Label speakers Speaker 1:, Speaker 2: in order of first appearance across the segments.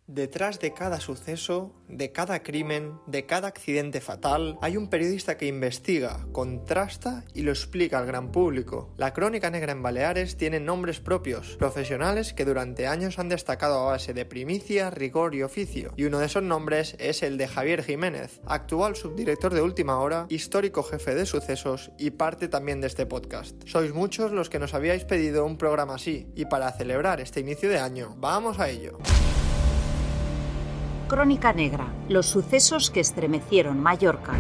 Speaker 1: Detrás de cada suceso, de cada crimen, de cada accidente fatal, hay un periodista que investiga, contrasta y lo explica al gran público. La Crónica Negra en Baleares tiene nombres propios, profesionales que durante años han destacado a base de primicia, rigor y oficio. Y uno de esos nombres es el de Javier Jiménez, actual subdirector de Última Hora, histórico jefe de sucesos y parte también de este podcast. Sois muchos los que nos habíais pedido un programa así, y para celebrar este inicio de año, vamos a ello.
Speaker 2: Crónica Negra, los sucesos que estremecieron Mallorca.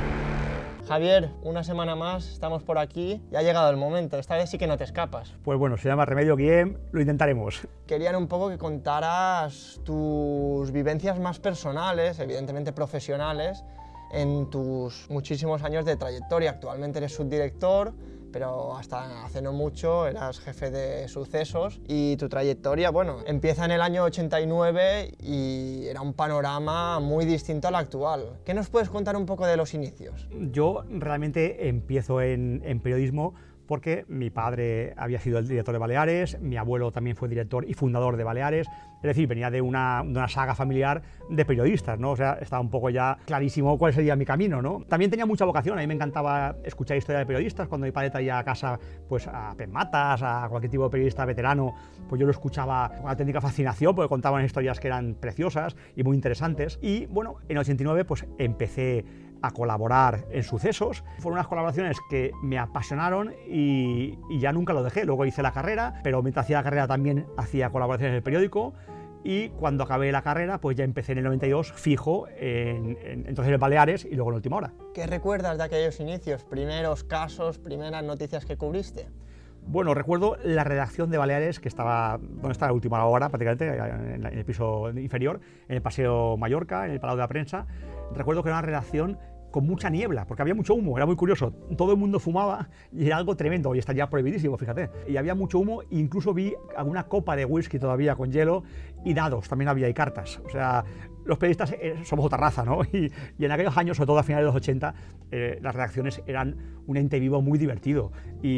Speaker 3: Javier, una semana más, estamos por aquí y ha llegado el momento, esta vez sí que no te escapas.
Speaker 4: Pues bueno, se llama Remedio Guillem, lo intentaremos.
Speaker 3: Querían un poco que contaras tus vivencias más personales, evidentemente profesionales, en tus muchísimos años de trayectoria. Actualmente eres subdirector, pero hasta hace no mucho eras jefe de sucesos y tu trayectoria, bueno, empieza en el año 89 y era un panorama muy distinto al actual. ¿Qué nos puedes contar un poco de los inicios?
Speaker 4: Yo realmente empiezo en periodismo porque mi padre había sido el director de Baleares, mi abuelo también fue director y fundador de Baleares, es decir, venía de una saga familiar de periodistas, ¿no? O sea, estaba un poco ya clarísimo cuál sería mi camino, ¿no? También tenía mucha vocación, a mí me encantaba escuchar historias de periodistas, cuando mi padre traía a casa pues, a Pep Matas, a cualquier tipo de periodista veterano, pues yo lo escuchaba con una auténtica fascinación, porque contaban historias que eran preciosas y muy interesantes. Y bueno, en el 89 pues empecé a colaborar en sucesos. Fueron unas colaboraciones que me apasionaron y ya nunca lo dejé. Luego hice la carrera, pero mientras hacía la carrera también hacía colaboraciones en el periódico. Y cuando acabé la carrera, pues ya empecé en el 92 fijo entonces en Baleares y luego en Última Hora.
Speaker 3: ¿Qué recuerdas de aquellos inicios? Primeros casos, primeras noticias que cubriste.
Speaker 4: Bueno, recuerdo la redacción de Baleares, que estaba donde está la Última Hora, prácticamente, en el piso inferior, en el Paseo Mallorca, en el Palau de la Prensa. Recuerdo que era una redacción con mucha niebla, porque había mucho humo, era muy curioso. Todo el mundo fumaba y era algo tremendo, y está ya prohibidísimo, fíjate. Y había mucho humo, incluso vi alguna copa de whisky todavía con hielo y dados, también había y cartas. O sea, los periodistas somos otra raza, ¿no? Y en aquellos años, sobre todo a finales de los 80, las redacciones eran un ente vivo muy divertido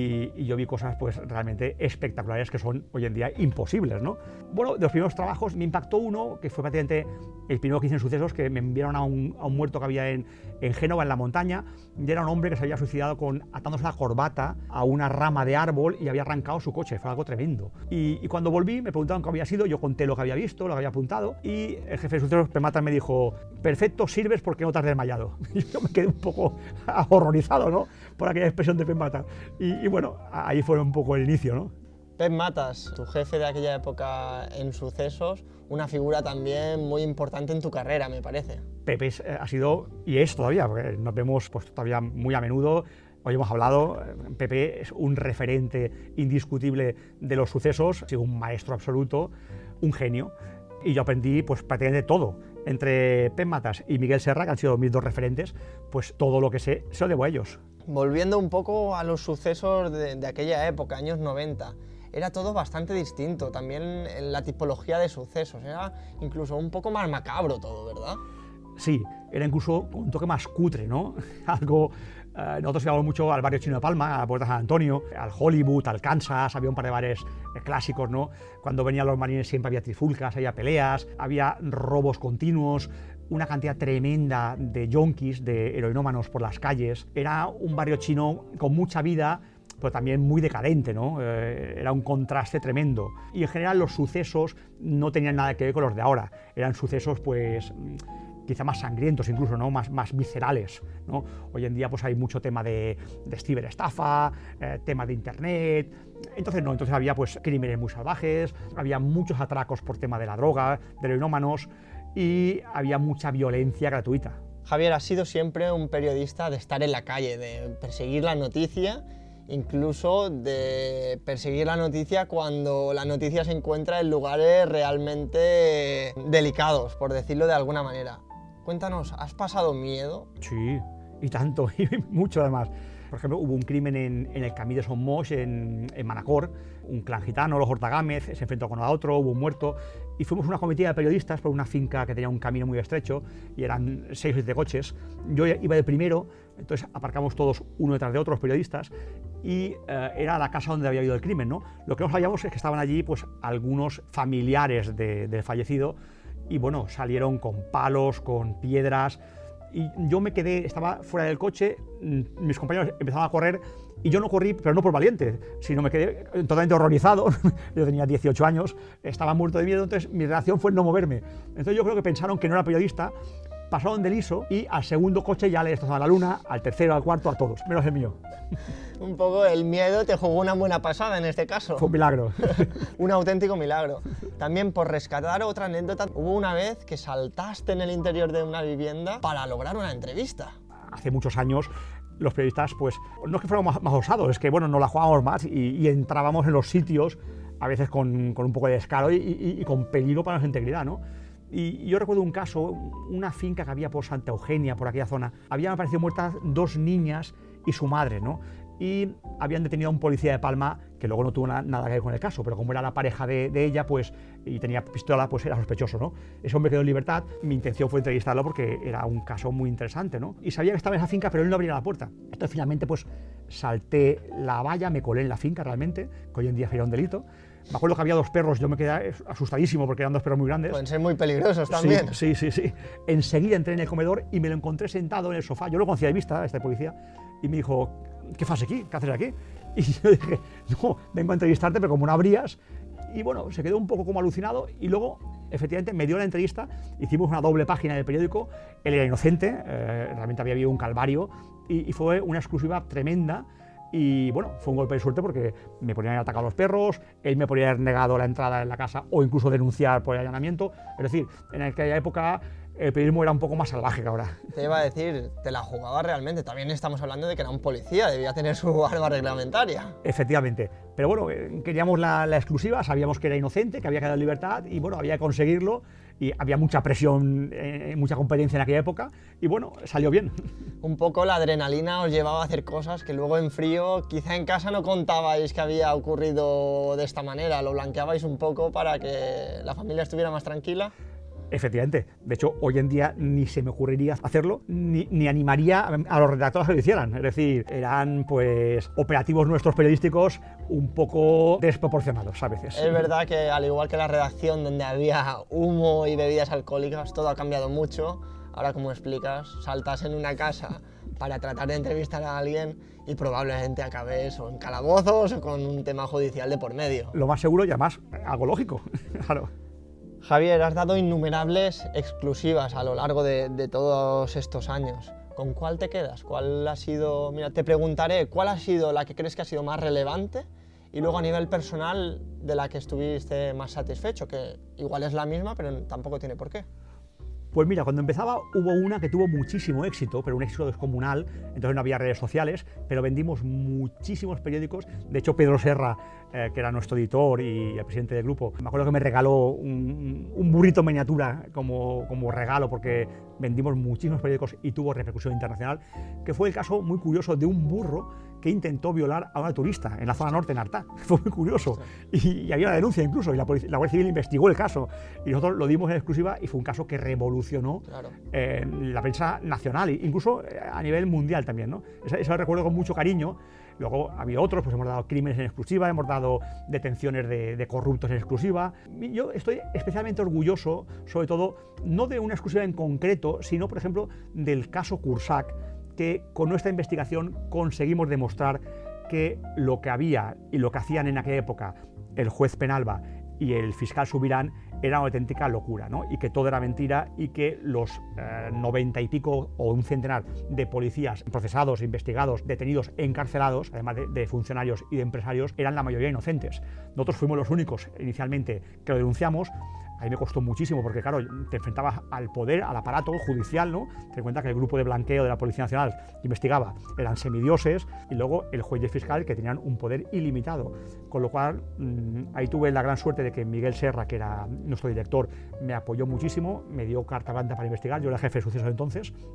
Speaker 4: y yo vi cosas pues realmente espectaculares que son hoy en día imposibles, ¿no? Bueno, de los primeros trabajos me impactó uno que fue prácticamente el primero que hice en sucesos, que me enviaron a un muerto que había en Génova, en la montaña, y era un hombre que se había suicidado atándose la corbata a una rama de árbol y había arrancado su coche. Fue algo tremendo. Y cuando volví me preguntaron qué había sido, yo conté lo que había visto, lo que había apuntado, y el jefe de sucesos, Pep Matas, me dijo: perfecto, sirves porque no te has desmayado. Y yo me quedé un poco horrorizado, ¿no?, por aquella expresión de Pep Matas. Y bueno, ahí fue un poco el inicio, ¿no?
Speaker 3: Pep Matas, tu jefe de aquella época en sucesos, una figura también muy importante en tu carrera, me parece.
Speaker 4: Pepe ha sido y es todavía, porque nos vemos pues, todavía muy a menudo. Hoy hemos hablado, Pepe es un referente indiscutible de los sucesos, ha sido un maestro absoluto, un genio, y yo aprendí pues prácticamente todo. Entre Pep Matas y Miguel Serra, que han sido mis dos referentes, pues todo lo que sé se lo debo a ellos.
Speaker 3: Volviendo un poco a los sucesos de aquella época, años 90, era todo bastante distinto, también en la tipología de sucesos, era incluso un poco más macabro todo, ¿verdad?
Speaker 4: Sí, era incluso un toque más cutre, ¿no? Algo... nosotros íbamos mucho al barrio chino de Palma, a la Puerta de San Antonio, al Hollywood, al Kansas, había un par de bares clásicos, ¿no? Cuando venían los marines siempre había trifulcas, había peleas, había robos continuos, una cantidad tremenda de yonkis, de heroinómanos por las calles. Era un barrio chino con mucha vida, pero también muy decadente, ¿no? Era un contraste tremendo. Y en general los sucesos no tenían nada que ver con los de ahora. Eran sucesos, pues, quizá más sangrientos incluso, ¿no? Más viscerales, ¿no? Hoy en día pues hay mucho tema de ciberestafa, tema de internet. Entonces había pues crímenes muy salvajes, había muchos atracos por tema de la droga, de heroinómanos, y había mucha violencia gratuita.
Speaker 3: Javier, has sido siempre un periodista de estar en la calle, de perseguir la noticia, incluso de perseguir la noticia cuando la noticia se encuentra en lugares realmente delicados, por decirlo de alguna manera. Cuéntanos, ¿has pasado miedo?
Speaker 4: Sí, y tanto, y mucho además. Por ejemplo, hubo un crimen en el Camí de Son Moix, en Manacor, un clan gitano, los Hortagámez, se enfrentó con otro, hubo un muerto, y fuimos una comitiva de periodistas por una finca que tenía un camino muy estrecho, y eran 6 o 7 coches. Yo iba de primero, entonces aparcamos todos uno detrás de otro, los periodistas, y era la casa donde había habido el crimen, ¿no? Lo que no sabíamos es que estaban allí pues, algunos familiares del fallecido, y bueno, salieron con palos, con piedras, y yo me quedé, estaba fuera del coche, mis compañeros empezaban a correr y yo no corrí, pero no por valiente, sino me quedé totalmente horrorizado. Yo tenía 18 años, estaba muerto de miedo, entonces mi reacción fue no moverme. Entonces yo creo que pensaron que no era periodista, pasaron de liso y al segundo coche ya le destrozaban la luna, al tercero, al cuarto, a todos, menos el mío.
Speaker 3: Un poco el miedo te jugó una buena pasada en este caso.
Speaker 4: Fue un milagro.
Speaker 3: Un auténtico milagro. También, por rescatar otra anécdota, hubo una vez que saltaste en el interior de una vivienda para lograr una entrevista.
Speaker 4: Hace muchos años los periodistas, pues, no es que fuéramos más osados, es que, bueno, nos la jugábamos más y entrábamos en los sitios, a veces con un poco de descaro y con peligro para nuestra integridad, ¿no? Y yo recuerdo un caso, una finca que había por Santa Eugenia, por aquella zona, habían aparecido muertas 2 niñas y su madre, ¿no? Y habían detenido a un policía de Palma que luego no tuvo nada que ver con el caso, pero como era la pareja de ella, pues, y tenía pistola, pues era sospechoso, ¿no? Ese hombre quedó en libertad. Mi intención fue entrevistarlo porque era un caso muy interesante, ¿no? Y sabía que estaba en esa finca, pero él no abría la puerta. Entonces finalmente pues salté la valla, me colé en la finca realmente, que hoy en día sería un delito. Me acuerdo que había 2 perros, yo me quedé asustadísimo porque eran 2 perros muy grandes.
Speaker 3: Pueden ser muy peligrosos también.
Speaker 4: Sí. Enseguida entré en el comedor y me lo encontré sentado en el sofá. Yo lo conocía de vista, este policía, y me dijo, ¿qué haces aquí? ¿Qué haces aquí? Y yo dije, no, vengo a entrevistarte, pero como no abrías. Y bueno, se quedó un poco como alucinado y luego, efectivamente, me dio la entrevista, hicimos una doble página del periódico, él era inocente, realmente había habido un calvario y fue una exclusiva tremenda. Y bueno, fue un golpe de suerte porque me podían haber atacado los perros, él me podría haber negado la entrada en la casa o incluso denunciar por el allanamiento. Es decir, en aquella época el periodismo era un poco más salvaje que ahora.
Speaker 3: Te iba a decir, te la jugaba realmente. También estamos hablando de que era un policía, debía tener su arma reglamentaria.
Speaker 4: Efectivamente. Pero bueno, queríamos la exclusiva, sabíamos que era inocente, que había quedado en libertad y bueno, había que conseguirlo. Y había mucha presión, mucha competencia en aquella época y bueno, salió bien.
Speaker 3: Un poco la adrenalina os llevaba a hacer cosas que luego en frío, quizá en casa no contabais que había ocurrido de esta manera, lo blanqueabais un poco para que la familia estuviera más tranquila.
Speaker 4: Efectivamente. De hecho, hoy en día ni se me ocurriría hacerlo, ni animaría a los redactores a que lo hicieran. Es decir, eran pues operativos nuestros periodísticos un poco desproporcionados a veces.
Speaker 3: Es verdad que al igual que la redacción donde había humo y bebidas alcohólicas, todo ha cambiado mucho. Ahora, como explicas, saltas en una casa para tratar de entrevistar a alguien y probablemente acabes o en calabozos o con un tema judicial de por medio.
Speaker 4: Lo más seguro y además algo lógico. Claro.
Speaker 3: Javier, has dado innumerables exclusivas a lo largo de todos estos años. ¿Con cuál te quedas? ¿Cuál ha sido? Mira, te preguntaré cuál ha sido la que crees que ha sido más relevante y luego a nivel personal de la que estuviste más satisfecho, que igual es la misma, pero tampoco tiene por qué.
Speaker 4: Pues mira, cuando empezaba hubo una que tuvo muchísimo éxito, pero un éxito descomunal, entonces no había redes sociales, pero vendimos muchísimos periódicos. De hecho, Pedro Serra, que era nuestro editor y el presidente del grupo, me acuerdo que me regaló un burrito miniatura como regalo, porque vendimos muchísimos periódicos y tuvo repercusión internacional, que fue el caso muy curioso de un burro que intentó violar a una turista en la zona norte, en Artá. Fue muy curioso. Y había una denuncia incluso, y la Guardia Civil investigó el caso. Y nosotros lo dimos en exclusiva y fue un caso que revolucionó la prensa nacional, incluso a nivel mundial también, ¿no? Eso lo recuerdo con mucho cariño. Luego ha habido otros, pues hemos dado crímenes en exclusiva, hemos dado detenciones de corruptos en exclusiva. Yo estoy especialmente orgulloso, sobre todo, no de una exclusiva en concreto, sino, por ejemplo, del caso Cursac, que con nuestra investigación conseguimos demostrar que lo que había y lo que hacían en aquella época el juez Penalba y el fiscal Subirán era una auténtica locura, ¿no? Y que todo era mentira y que los 90 y pico o un centenar de policías procesados, investigados, detenidos, encarcelados, además de funcionarios y de empresarios, eran la mayoría inocentes. Nosotros fuimos los únicos inicialmente que lo denunciamos. A mí me costó muchísimo porque, claro, te enfrentabas al poder, al aparato judicial, ¿no? Te das cuenta que el grupo de blanqueo de la Policía Nacional que investigaba eran semidioses y luego el juez y el fiscal que tenían un poder ilimitado. Con lo cual, ahí tuve la gran suerte de que Miguel Serra, que era nuestro director, me apoyó muchísimo, me dio carta blanca para investigar, yo era jefe de sucesos entonces,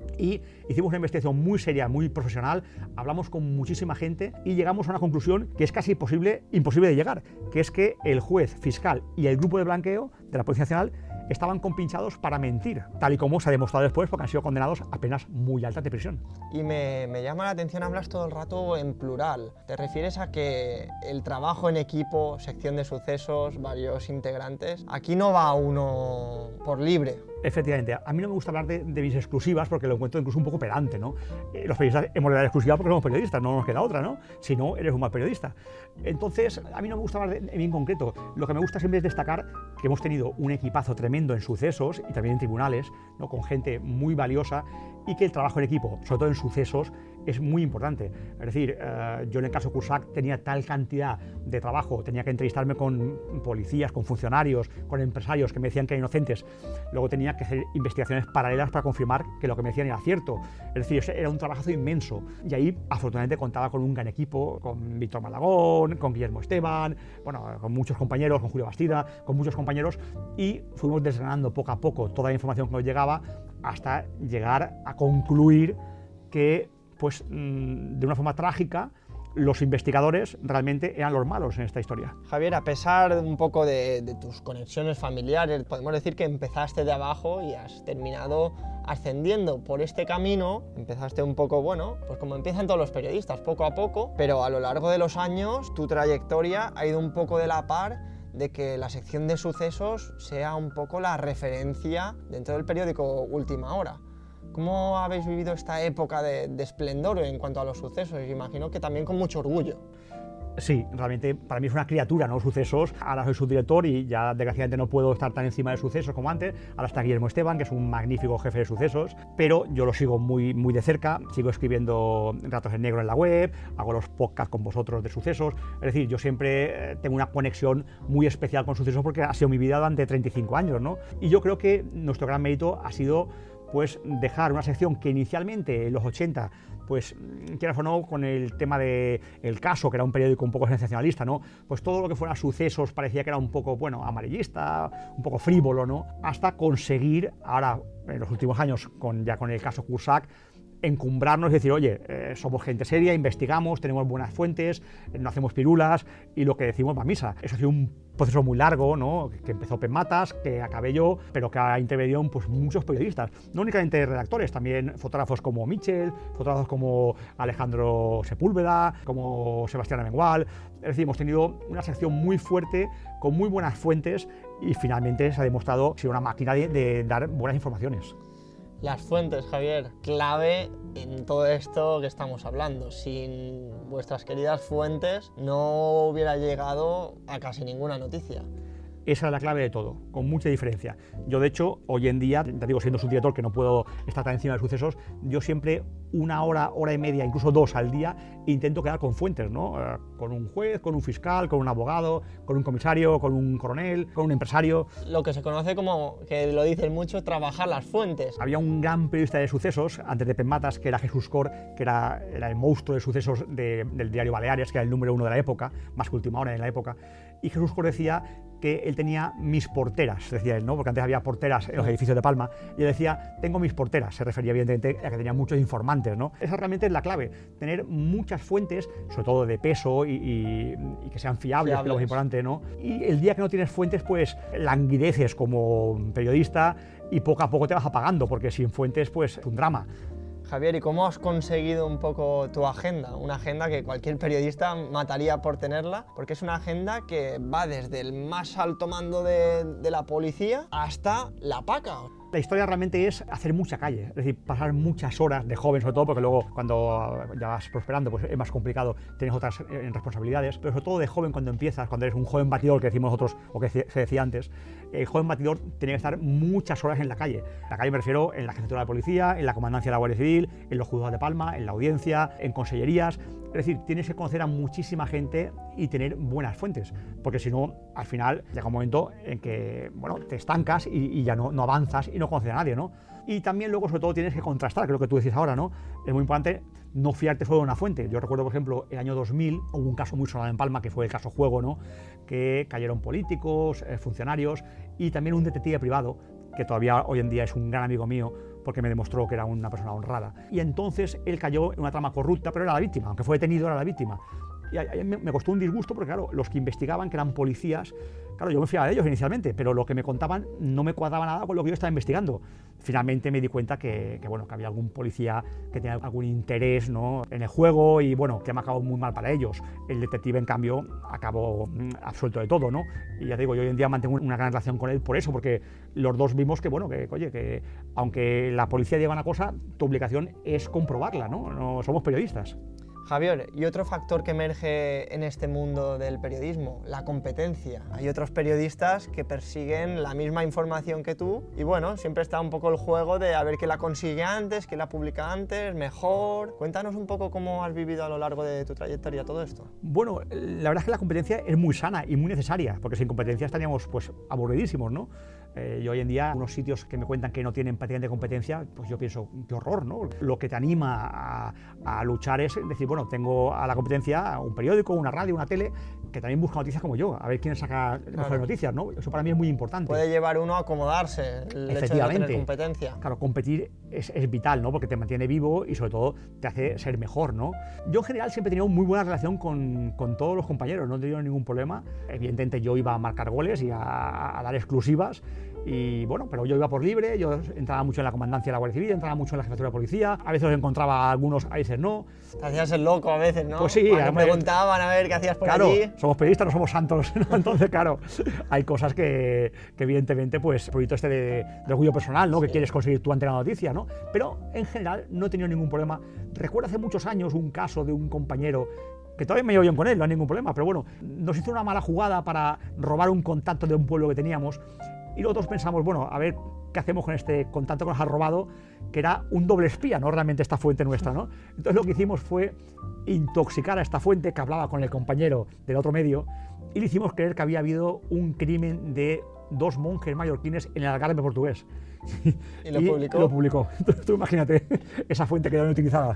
Speaker 4: Y hicimos una investigación muy seria, muy profesional, hablamos con muchísima gente y llegamos a una conclusión que es casi imposible de llegar, que es que el juez, fiscal y el grupo de blanqueo de la Policía Nacional estaban compinchados para mentir, tal y como se ha demostrado después porque han sido condenados a penas muy altas de prisión.
Speaker 3: Y me llama la atención, hablas todo el rato en plural. ¿Te refieres a que el trabajo en equipo, sección de sucesos, varios integrantes, aquí no va uno por libre?
Speaker 4: Efectivamente, a mí no me gusta hablar de mis exclusivas porque lo encuentro incluso un poco pedante, ¿no? Los periodistas hemos de dar exclusiva porque somos periodistas, no nos queda otra, ¿no? Si no, eres un mal periodista. Entonces, a mí no me gusta hablar de mí en concreto. Lo que me gusta siempre es destacar que hemos tenido un equipazo tremendo en sucesos y también en tribunales, ¿no? Con gente muy valiosa y que el trabajo en equipo, sobre todo en sucesos, es muy importante. Es decir, yo en el caso Cursac tenía tal cantidad de trabajo, tenía que entrevistarme con policías, con funcionarios, con empresarios que me decían que eran inocentes. Luego tenía que hacer investigaciones paralelas para confirmar que lo que me decían era cierto. Es decir, era un trabajazo inmenso. Y ahí, afortunadamente, contaba con un gran equipo, con Víctor Malagón, con Guillermo Esteban, bueno, con muchos compañeros, con Julio Bastida, con muchos compañeros, y fuimos desgranando poco a poco toda la información que nos llegaba hasta llegar a concluir que, pues, de una forma trágica, los investigadores realmente eran los malos en esta historia.
Speaker 3: Javier, a pesar un poco de tus conexiones familiares, podemos decir que empezaste de abajo y has terminado ascendiendo por este camino. Empezaste un poco, bueno, pues como empiezan todos los periodistas, poco a poco, pero a lo largo de los años tu trayectoria ha ido un poco de la par de que la sección de sucesos sea un poco la referencia dentro del periódico Última Hora. ¿Cómo habéis vivido esta época de esplendor en cuanto a los sucesos? Imagino que también con mucho orgullo.
Speaker 4: Sí, realmente para mí es una criatura, ¿no? Sucesos. Ahora soy subdirector y ya desgraciadamente no puedo estar tan encima de sucesos como antes. Ahora está Guillermo Esteban, que es un magnífico jefe de sucesos, pero yo lo sigo muy, muy de cerca. Sigo escribiendo Ratos en Negro en la web, hago los podcasts con vosotros de sucesos. Es decir, yo siempre tengo una conexión muy especial con sucesos porque ha sido mi vida durante 35 años, ¿no? Y yo creo que nuestro gran mérito ha sido, pues, dejar una sección que inicialmente en los 80, pues, quieras o no, con el tema de El Caso, que era un periódico un poco sensacionalista, ¿no? Pues todo lo que fuera sucesos parecía que era un poco, bueno, amarillista, un poco frívolo, ¿no? Hasta conseguir, ahora, en los últimos años, ya con el caso Cursac, encumbrarnos y decir, oye, somos gente seria, investigamos, tenemos buenas fuentes, no hacemos pirulas y lo que decimos va a misa. Eso ha sido un proceso muy largo, ¿no? Que empezó Pep Matas, que acabé yo, pero que ha intervenido, pues, muchos periodistas, no únicamente redactores, también fotógrafos como Michel, fotógrafos como Alejandro Sepúlveda, como Sebastián Amengual. Es decir, hemos tenido una sección muy fuerte, con muy buenas fuentes y finalmente se ha demostrado ser una máquina de dar buenas informaciones.
Speaker 3: Las fuentes, Javier, clave en todo esto que estamos hablando. Sin vuestras queridas fuentes no hubiera llegado a casi ninguna noticia.
Speaker 4: Esa es la clave de todo, con mucha diferencia. Yo, de hecho, hoy en día, te digo, siendo subdirector, que no puedo estar tan encima de sucesos, yo siempre una hora, hora y media, incluso 2 al día, intento quedar con fuentes, ¿no? Con un juez, con un fiscal, con un abogado, con un comisario, con un coronel, con un empresario.
Speaker 3: Lo que se conoce como, que lo dicen mucho, trabajar las fuentes.
Speaker 4: Había un gran periodista de sucesos, antes de Pep Matas, que era Jesús Cor, que era el monstruo de sucesos del diario Baleares, que era el número 1 de la época, más que Última Hora en la época. Y Jesús Cor decía que él tenía mis porteras, decía él, ¿no? Porque antes había porteras en los edificios de Palma, y él decía, tengo mis porteras, se refería evidentemente a que tenía muchos informantes, ¿no? Esa realmente es la clave, tener muchas fuentes, sobre todo de peso y que sean fiables, que es lo más importante, ¿no? Y el día que no tienes fuentes, pues languideces como periodista y poco a poco te vas apagando, porque sin fuentes, pues es un drama.
Speaker 3: Javier, ¿y cómo has conseguido un poco tu agenda? Una agenda que cualquier periodista mataría por tenerla, porque es una agenda que va desde el más alto mando de la policía hasta la paca.
Speaker 4: La historia realmente es hacer mucha calle, es decir, pasar muchas horas de joven, sobre todo porque luego cuando ya vas prosperando pues es más complicado, tienes otras responsabilidades, pero sobre todo de joven cuando empiezas, cuando eres un joven batidor, que decimos nosotros, o que se decía antes, el joven batidor tiene que estar muchas horas en la calle. La calle me refiero en la jefatura de la policía, en la comandancia de la Guardia Civil, en los juzgados de Palma, en la audiencia, en consellerías. Es decir, tienes que conocer a muchísima gente y tener buenas fuentes, porque si no, al final llega un momento en que, bueno, te estancas y ya no avanzas y no conoces a nadie, ¿no? Y también luego, sobre todo, tienes que contrastar, que es lo que tú decís ahora, ¿no? Es muy importante no fiarte solo de una fuente. Yo recuerdo, por ejemplo, el año 2000 hubo un caso muy sonado en Palma, que fue el caso Juego, ¿no? Que cayeron políticos, funcionarios y también un detective privado, que todavía hoy en día es un gran amigo mío, porque me demostró que era una persona honrada. Y entonces él cayó en una trama corrupta, pero era la víctima, aunque fue detenido, era la víctima. Y me costó un disgusto porque, claro, los que investigaban, que eran policías, claro, yo me fiaba de ellos inicialmente, pero lo que me contaban no me cuadraba nada con lo que yo estaba investigando. Finalmente me di cuenta que había algún policía que tenía algún interés, ¿no?, en el juego y, bueno, que me acabó muy mal para ellos. El detective, en cambio, acabó absuelto de todo, ¿no? Y ya te digo, yo hoy en día mantengo una gran relación con él por eso, porque los dos vimos que, bueno, que aunque la policía diga una cosa, tu obligación es comprobarla, ¿no? No somos periodistas.
Speaker 3: Javier, y otro factor que emerge en este mundo del periodismo, la competencia. Hay otros periodistas que persiguen la misma información que tú y, bueno, siempre está un poco el juego de a ver quién la consigue antes, quién la publica antes, mejor. Cuéntanos un poco cómo has vivido a lo largo de tu trayectoria todo esto.
Speaker 4: Bueno, la verdad es que la competencia es muy sana y muy necesaria, porque sin competencia estaríamos, pues, aburridísimos, ¿no? Y hoy en día, unos sitios que me cuentan que no tienen prácticamente competencia, pues yo pienso, qué horror, ¿no? Lo que te anima a luchar es decir, bueno, tengo a la competencia un periódico, una radio, una tele, que también busca noticias como yo, a ver quién saca mejores noticias, ¿no? Eso para mí es muy importante.
Speaker 3: Puede llevar uno a acomodarse, el hecho de no tener competencia.
Speaker 4: Claro, competir es vital, ¿no? Porque te mantiene vivo y sobre todo te hace ser mejor, ¿no? Yo en general siempre he tenido muy buena relación con todos los compañeros, no he tenido ningún problema. Evidentemente yo iba a marcar goles y a dar exclusivas. Y bueno, pero yo iba por libre, yo entraba mucho en la comandancia de la Guardia Civil, entraba mucho en la jefatura de policía, a veces los encontraba a algunos, a veces no.
Speaker 3: Te hacías el loco a veces, ¿no?
Speaker 4: Pues sí.
Speaker 3: Me preguntaban a ver qué hacías por
Speaker 4: allí.
Speaker 3: Claro,
Speaker 4: somos periodistas, no somos santos, ¿no? Entonces, claro, hay cosas que evidentemente, pues, el proyecto de orgullo personal, ¿no? Sí. Que quieres conseguir tú ante la noticia, ¿no? Pero en general no he tenido ningún problema. Recuerdo hace muchos años un caso de un compañero que todavía me llevo bien con él, no hay ningún problema, pero bueno, nos hizo una mala jugada para robar un contacto de un pueblo que teníamos. Y nosotros pensamos, bueno, a ver qué hacemos con este contacto que nos ha robado, que era un doble espía, no realmente esta fuente nuestra, ¿no? Entonces lo que hicimos fue intoxicar a esta fuente que hablaba con el compañero del otro medio y le hicimos creer que había habido un crimen de 2 monjes mallorquines en el Algarve portugués.
Speaker 3: ¿Y lo publicó?
Speaker 4: Lo publicó. Tú imagínate, esa fuente quedó inutilizada.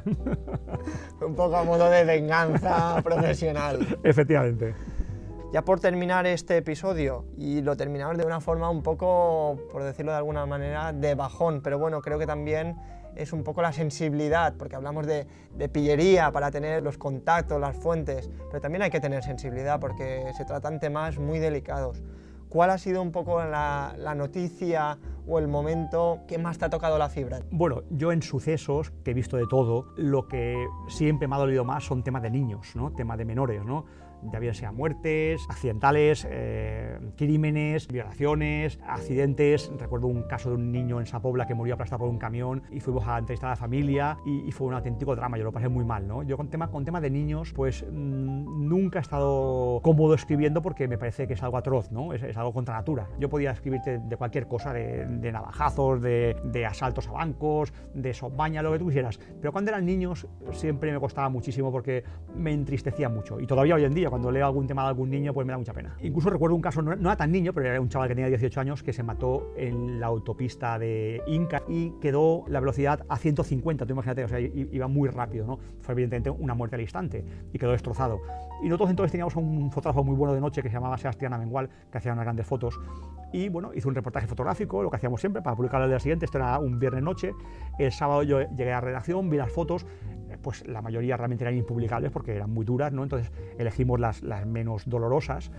Speaker 3: Un poco a modo de venganza profesional.
Speaker 4: Efectivamente.
Speaker 3: Ya por terminar este episodio, y lo terminamos de una forma un poco, por decirlo de alguna manera, de bajón, pero bueno, creo que también es un poco la sensibilidad, porque hablamos de pillería para tener los contactos, las fuentes, pero también hay que tener sensibilidad porque se tratan temas muy delicados. ¿Cuál ha sido un poco la noticia o el momento que más te ha tocado la fibra?
Speaker 4: Bueno, yo en sucesos, que he visto de todo, lo que siempre me ha dolido más son temas de niños, ¿no? Temas de menores, ¿no? Ya bien sean muertes, accidentales, crímenes, violaciones, accidentes. Recuerdo un caso de un niño en Sa Pobla que murió aplastado por un camión y fuimos a entrevistar a la familia y fue un auténtico drama, yo lo pasé muy mal, ¿no? Yo con temas de niños, pues nunca he estado cómodo escribiendo porque me parece que es algo atroz, ¿no? Es algo contra natura. Yo podía escribirte de cualquier cosa, de navajazos, de asaltos a bancos, de sobaña, lo que tú quisieras, pero cuando eran niños siempre me costaba muchísimo porque me entristecía mucho y todavía hoy en día cuando leo algún tema de algún niño pues me da mucha pena. Incluso recuerdo un caso, no era tan niño, pero era un chaval que tenía 18 años que se mató en la autopista de Inca y quedó la velocidad a 150, tú imagínate, o sea, iba muy rápido, ¿no? Fue evidentemente una muerte al instante y quedó destrozado. Y nosotros entonces teníamos un fotógrafo muy bueno de noche que se llamaba Sebastián Amengual, que hacía unas grandes fotos y bueno, hizo un reportaje fotográfico, lo que hacíamos siempre para publicarlo al día siguiente. Esto era un viernes noche, el sábado yo llegué a la redacción, vi las fotos, pues la mayoría realmente eran impublicables porque eran muy duras, ¿no? Entonces elegimos las menos dolorosas.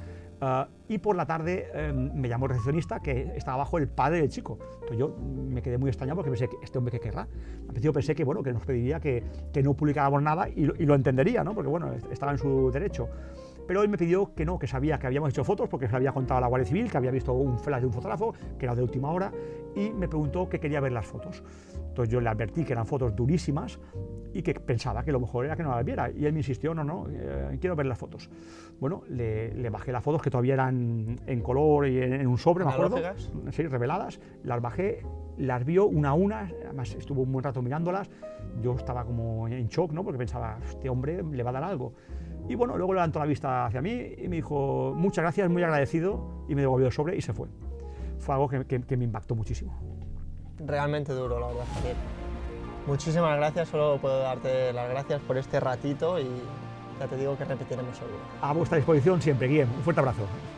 Speaker 4: Y por la tarde me llamó el recepcionista que estaba abajo el padre del chico. Entonces yo me quedé muy extrañado porque pensé, ¿este hombre qué querrá? Al principio pensé que, bueno, que nos pediría que no publicáramos nada y lo entendería, ¿no? Porque bueno, estaba en su derecho. Pero él me pidió que no, que sabía que habíamos hecho fotos porque se había contado a la Guardia Civil, que había visto un flash de un fotógrafo, que era de última hora, y me preguntó que quería ver las fotos. Entonces yo le advertí que eran fotos durísimas y que pensaba que lo mejor era que no las viera. Y él me insistió, no, quiero ver las fotos. Bueno, le bajé las fotos que todavía eran en color y en un sobre, me acuerdo. Sí, reveladas. Las bajé, las vio una a una, además estuvo un buen rato mirándolas. Yo estaba como en shock, ¿no? Porque pensaba, este hombre le va a dar algo. Y bueno, luego levantó la vista hacia mí y me dijo, muchas gracias, muy agradecido, y me devolvió el sobre y se fue. Fue algo que me impactó muchísimo.
Speaker 3: Realmente duro, la verdad, Javier. Muchísimas gracias, solo puedo darte las gracias por este ratito y ya te digo que repetiremos seguro.
Speaker 4: A vuestra disposición siempre, Guillem. Un fuerte abrazo.